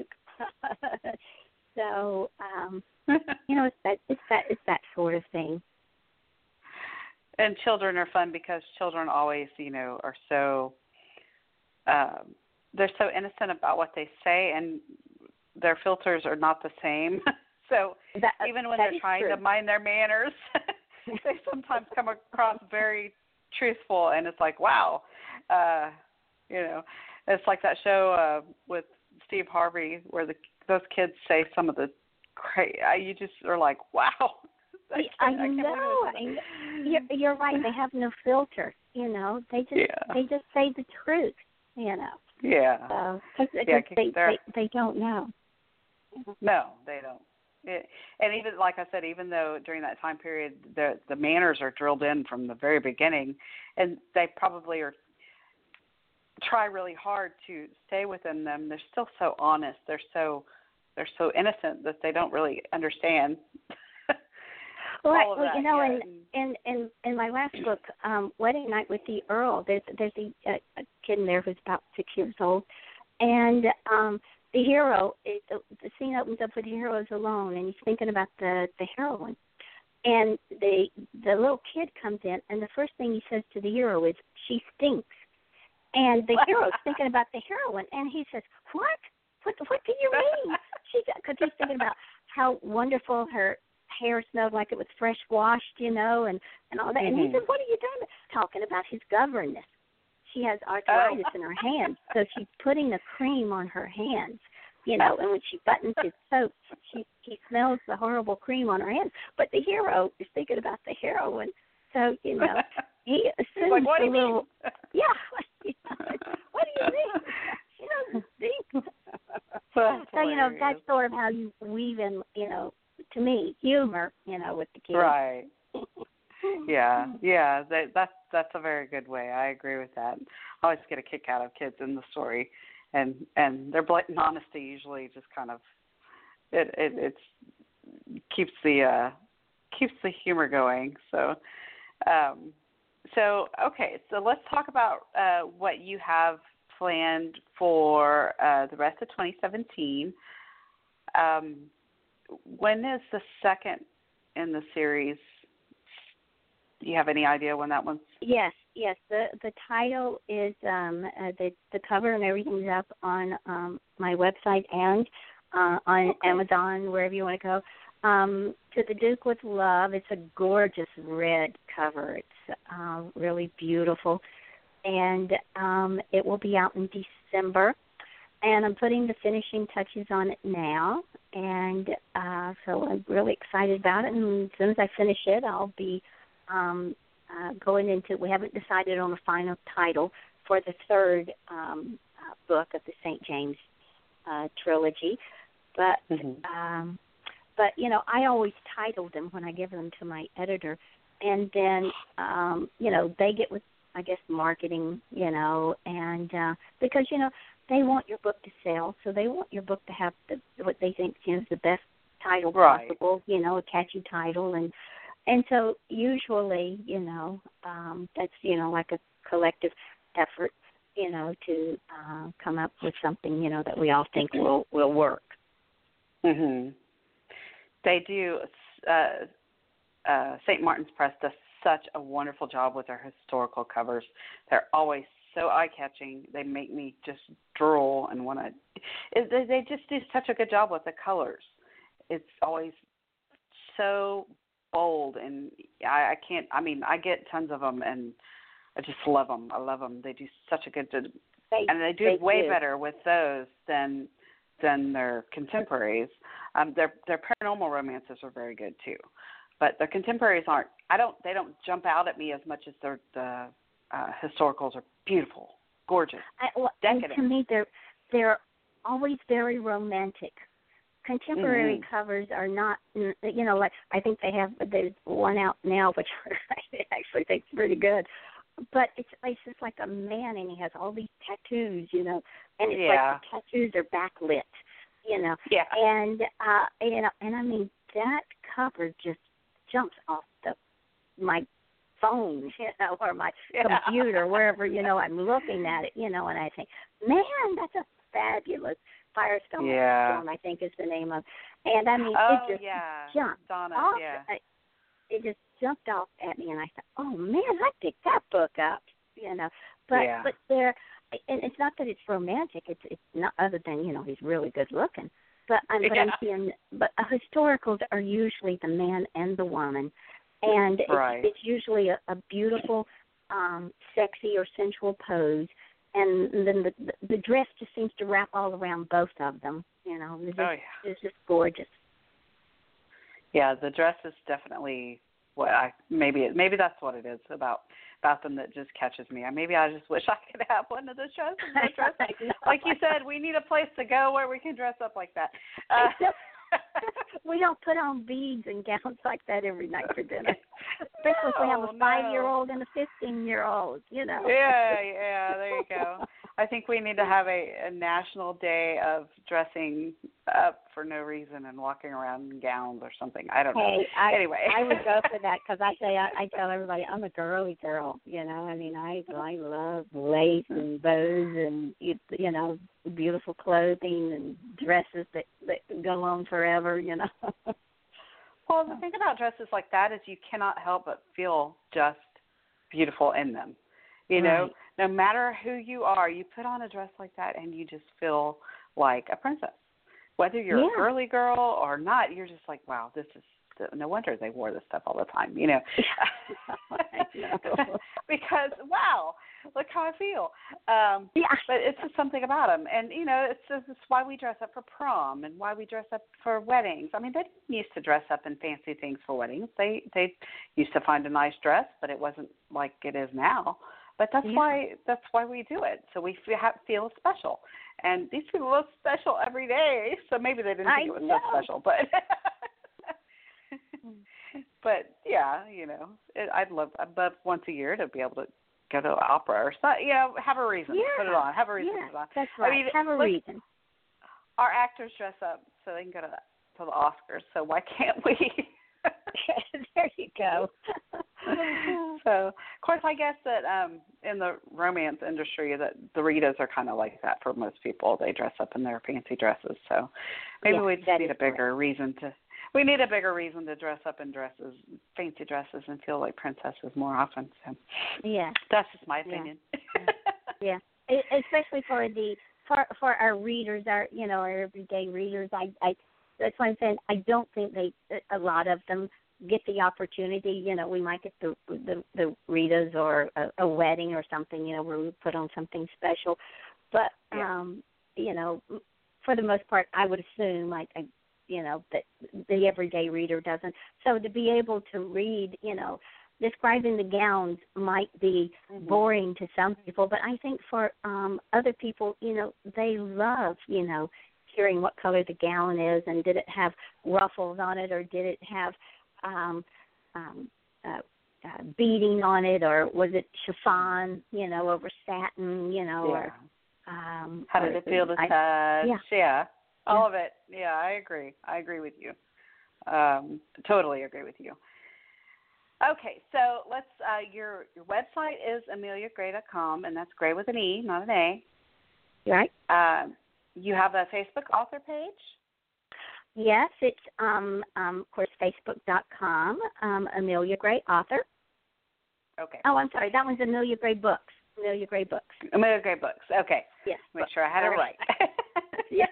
So um, you know, it's that it's that it's that sort of thing. And children are fun because children always, you know, are so um, they're so innocent about what they say, and their filters are not the same. So that, even when they're trying true. to mind their manners, they sometimes come across very truthful, and it's like, wow, uh, you know, it's like that show uh, with Steve Harvey where the those kids say some of the crazy. You just are like, wow. I, I, I know. I, you're, you're right. They have no filter. You know, they just yeah. they just say the truth. You know. Yeah. So, cause, yeah, cause they, they they don't know. No, they don't. It, and even like I said, even though during that time period the the manners are drilled in from the very beginning, and they probably are try really hard to stay within them, they're still so honest. They're so they're so innocent that they don't really understand. Well, well you know, in, in in in my last book, um, Wedding Night with the Earl, there's there's a, a kid in there who's about six years old, and um, the hero, is, the, the scene opens up with the hero is alone, and he's thinking about the, the heroine. And the the little kid comes in, and the first thing he says to the hero is, she stinks. And the hero's thinking about the heroine, and he says, what? What, what do you mean? Because he's thinking about how wonderful her hair smelled like it was fresh washed, you know, and, and all that. Mm-hmm. And he said, what are you doing? Talking about his governess. She has arthritis oh. in her hands, so she's putting a cream on her hands, you know, and when she buttons his coat, she he smells the horrible cream on her hands. But the hero is thinking about the heroine, so, you know, he assumes like, what do a you little, mean? yeah, what do you mean? She doesn't stink. So, so, you know, that's sort of how you weave in, you know, to me, humor, you know, with the kids. Right. Yeah, yeah, that, that's that's a very good way. I agree with that. I always get a kick out of kids in the story, and and their blatant honesty usually just kind of it it it's keeps the uh, keeps the humor going. So, um, so okay, so let's talk about uh, what you have planned for uh, the rest of twenty seventeen. Um, when is the second in the series? Do you have any idea when that one's? Yes, yes. The the title is um, uh, the the cover and everything's up on um, my website and uh, on okay. Amazon, wherever you want to go. Um, To the Duke with Love. It's a gorgeous red cover. It's um, really beautiful, and um, it will be out in December. And I'm putting the finishing touches on it now, and uh, so I'm really excited about it. And as soon as I finish it, I'll be Um, uh, going into, we haven't decided on a final title for the third um, uh, book of the Saint James uh, trilogy, but Mm-hmm. um, but you know, I always title them when I give them to my editor, and then um, you know, they get with, I guess, marketing, you know, and uh, because you know they want your book to sell, so they want your book to have the, what they think is the best title Right. possible, you know, a catchy title, and and so usually, you know, um, that's you know like a collective effort, you know, to uh, come up with something, you know, that we all think will will work. Mhm. They do. Uh, uh, Saint Martin's Press does such a wonderful job with their historical covers. They're always so eye-catching. They make me just drool and want to. They, they just do such a good job with the colors. It's always so bold, and I, I can't. I mean, I get tons of them, and I just love them. I love them. They do such a good, They, and they do they way do. better with those than than their contemporaries. Um, their their paranormal romances are very good too, but their contemporaries aren't. I don't. They don't jump out at me as much as their the uh, historicals are beautiful, gorgeous, I, well, and decadent. to me, they're they're always very romantic. Contemporary Mm-hmm. covers are not, you know, like I think they have there's one out now, which I actually think is pretty good. But it's it's just like a man, and he has all these tattoos, you know, and it's Yeah. like the tattoos are backlit, you know. Yeah. And uh, you know, and I mean that cover just jumps off the my phone, you know, or my Yeah. computer, wherever, you know, I'm looking at it, you know, and I think, man, that's a fabulous Firestone Yeah. Storm, I think is the name of. And I mean, Oh, it just yeah. jumped Donna, off. yeah. I, it just jumped off at me, and I thought, oh man, I picked that book up, you know. But Yeah. but there, and it's not that it's romantic. It's it's not, other than you know he's really good looking. But I'm but I'm Yeah. seeing, but uh, historicals are usually the man and the woman, and Right. it's, it's usually a, a beautiful, um, sexy or sensual pose. And then the, the the dress just seems to wrap all around both of them. You know, it's just, Oh, yeah. it's just gorgeous. Yeah, the dress is definitely what I maybe it, maybe that's what it is about about them that just catches me. I maybe I just wish I could have one of those dresses. Those dresses. Like you said, we need a place to go where we can dress up like that. Uh, we don't put on beads and gowns like that every night for dinner. Especially if we have No, a five-year-old no. and a fifteen-year-old, you know. Yeah, yeah, there you go. I think we need to have a, a national day of dressing up for no reason and walking around in gowns or something. I don't know. Hey, I, anyway. I would go for that because I say I, I tell everybody I'm a girly girl. You know, I mean, I I love lace and bows and you, you know beautiful clothing and dresses that that go on forever. You know. Well, the thing about dresses like that is you cannot help but feel just beautiful in them. You know, Right. no matter who you are, you put on a dress like that and you just feel like a princess. Whether you're Yeah. a girly girl or not, you're just like, wow, this is, no wonder they wore this stuff all the time, you know. I know. Because, wow, look how I feel. Um, Yeah. But it's just something about them. And, you know, it's just it's why we dress up for prom and why we dress up for weddings. I mean, they didn't used to dress up in fancy things for weddings. They they used to find a nice dress, but it wasn't like it is now. But that's Yeah. why that's why we do it. So we feel, feel special. And these people look special every day. So maybe they didn't think I it was know. so special, but but yeah, you know, it, I'd love I'd love once a year to be able to go to opera or something. You know, have a reason Yeah. to put it on. Have a reason Yeah, to put it on. that's right. I mean, have a look, reason. Our actors dress up so they can go to to the Oscars. So why can't we? There you go. So, of course, I guess that um, in the romance industry, that the Ritas are kind of like that for most people. They dress up in their fancy dresses. So maybe Yeah, we just that need a is bigger reason to. We need a bigger reason to dress up in dresses, fancy dresses, and feel like princesses more often. So Yeah. that's just my opinion. Yeah. E- Especially for the for for our readers, our you know our everyday readers. I I that's why I'm saying I don't think they a lot of them get the opportunity. You know, we might get the the, the Ritas or a, a wedding or something. You know, where we put on something special, but Yeah. um, you know, for the most part, I would assume like I, you know that the everyday reader doesn't. So to be able to read, you know, describing the gowns might be mm-hmm. boring to some people, but I think for um, other people, you know, they love, you know, hearing what color the gown is and did it have ruffles on it or did it have um, um, uh, uh, beading on it or was it chiffon, you know, over satin, you know, yeah. or um, how did or, it feel to I, touch? Yeah. yeah, all yeah. of it. Yeah, I agree. I agree with you. Um, totally agree with you. Okay, so let's. Uh, your your website is amelia gray dot com, and that's Gray with an E, not an A. Right. Um, you have a Facebook author page? Yes, it's um, um, of course facebook dot com, um, Amelia Gray author. Okay. Oh, I'm sorry, that one's Amelia Gray Books. Amelia Gray Books. Amelia Gray Books. Okay. Yes. Make sure I had it right. Yes.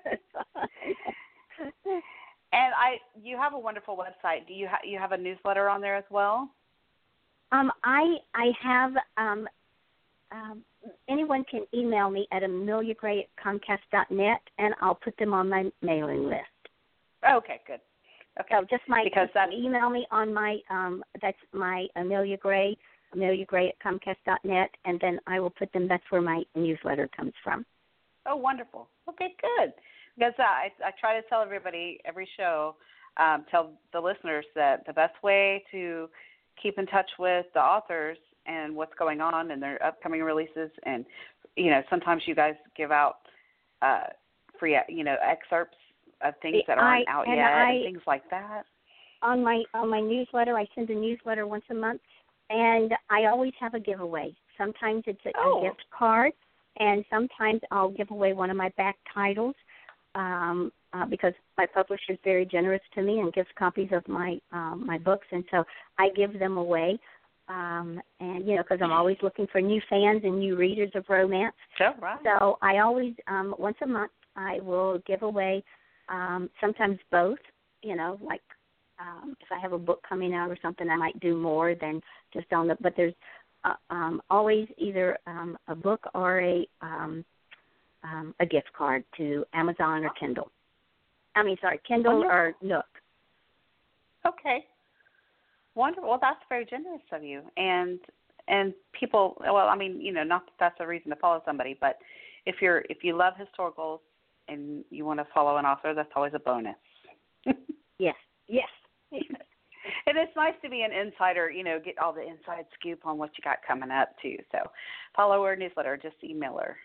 And I, you have a wonderful website. Do you ha- you have a newsletter on there as well? Um, I I have um, um, anyone can email me at amelia gray at comcast dot net, and I'll put them on my mailing list. Okay, good. Okay, so just my because just email me on my um, that's my Amelia Gray, Amelia Gray at comcast dot net, and then I will put them. That's where my newsletter comes from. Oh, wonderful. Okay, good. Because uh, I I try to tell everybody every show, um, tell the listeners that the best way to keep in touch with the authors and what's going on and their upcoming releases, and you know sometimes you guys give out uh, free you know excerpts of things that aren't I, out and yet I, and things like that. On my on my newsletter, I send a newsletter once a month, and I always have a giveaway. Sometimes it's a, oh. a gift card, and sometimes I'll give away one of my back titles um, uh, because my publisher is very generous to me and gives copies of my um, my books, and so I give them away. Um, and you know, because I'm always looking for new fans and new readers of romance. Oh, right. So I always um, once a month I will give away. Um, sometimes both, you know, like um, if I have a book coming out or something, I might do more than just on the, but there's uh, um, always either um, a book or a um, um, a gift card to Amazon or Kindle. I mean, sorry, Kindle Wonderful. or Nook. Okay. Wonderful. Well, that's very generous of you. And and people, well, I mean, you know, not that that's a reason to follow somebody, but if you're if you love historicals, and you want to follow an author, that's always a bonus. Yes, yes. And it's nice to be an insider, you know, get all the inside scoop on what you got coming up, too. So follow her newsletter, just email her.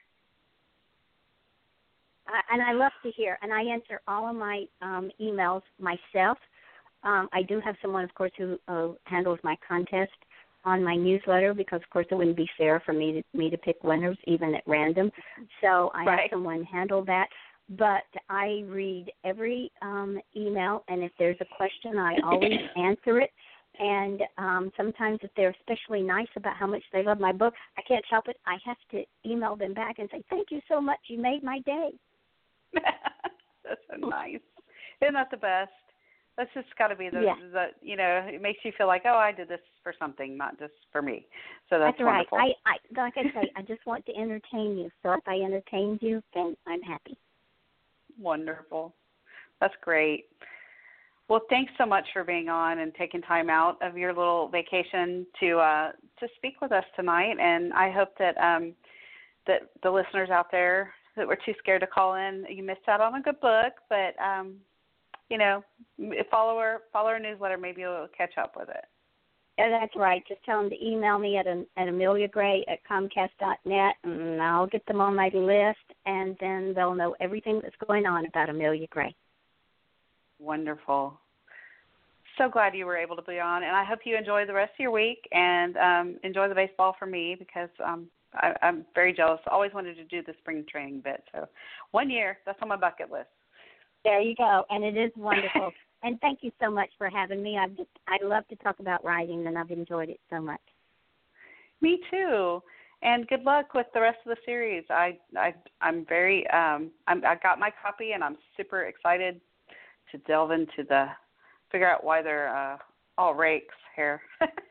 Uh, and I love to hear, and I answer all of my um, emails myself. Um, I do have someone, of course, who uh, handles my contest on my newsletter because, of course, it wouldn't be fair for me to, me to pick winners even at random. So I right. have someone handle that. But I read every um, email, and if there's a question, I always answer it. And um, sometimes if they're especially nice about how much they love my book, I can't help it. I have to email them back and say, thank you so much. You made my day. That's so nice. Isn't that the best? That's just got to be the, yeah. the, you know, it makes you feel like, oh, I did this for something, not just for me. So that's, that's right. wonderful. I, I, like I say, I just want to entertain you. So if I entertained you, then I'm happy. Wonderful. That's great. Well, thanks so much for being on and taking time out of your little vacation to uh, to speak with us tonight. And I hope that um, that the listeners out there that were too scared to call in, you missed out on a good book. But um, you know, follow her follow her newsletter. Maybe you'll catch up with it. Yeah, that's right. Just tell them to email me at, an, at amelia gray at comcast dot net, and I'll get them on my list, and then they'll know everything that's going on about Amelia Gray. Wonderful. So glad you were able to be on, and I hope you enjoy the rest of your week and um, enjoy the baseball for me because um, I, I'm very jealous. I always wanted to do the spring training bit. So one year, that's on my bucket list. There you go, and it is wonderful. And thank you so much for having me. I've just, I love to talk about writing, and I've enjoyed it so much. Me too. And good luck with the rest of the series. I, I, I'm very, um, I'm, I got my copy, and I'm super excited to delve into the, figure out why they're uh, all rakes here.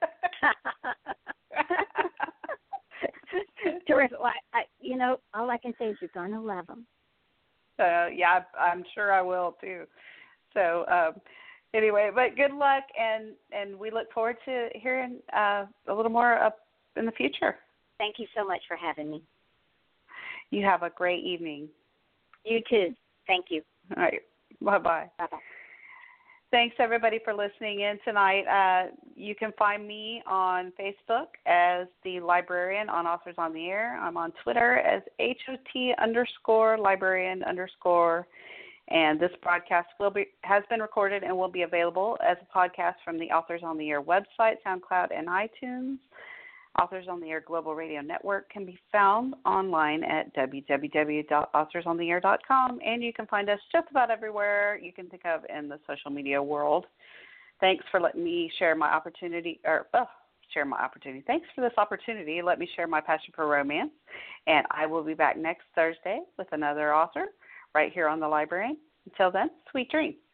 Terrific. Well, I, you know, all I can say is you're going to love them. Uh, yeah, I, I'm sure I will too. So, um, Anyway, but good luck, and, and we look forward to hearing uh, a little more up in the future. Thank you so much for having me. You have a great evening. You too. Thank you. All right. Bye-bye. Bye-bye. Thanks, everybody, for listening in tonight. Uh, you can find me on Facebook as the librarian on Authors on the Air. I'm on Twitter as H O T underscore librarian underscore. And this broadcast will be has been recorded and will be available as a podcast from the Authors on the Air website, SoundCloud, and iTunes. Authors on the Air Global Radio Network can be found online at w w w dot authors on the air dot com, and you can find us just about everywhere you can think of in the social media world. Thanks for letting me share my opportunity, or oh, share my opportunity. Thanks for this opportunity. Let me share my passion for romance, and I will be back next Thursday with another author right here on The Librarian. Until then, sweet dreams.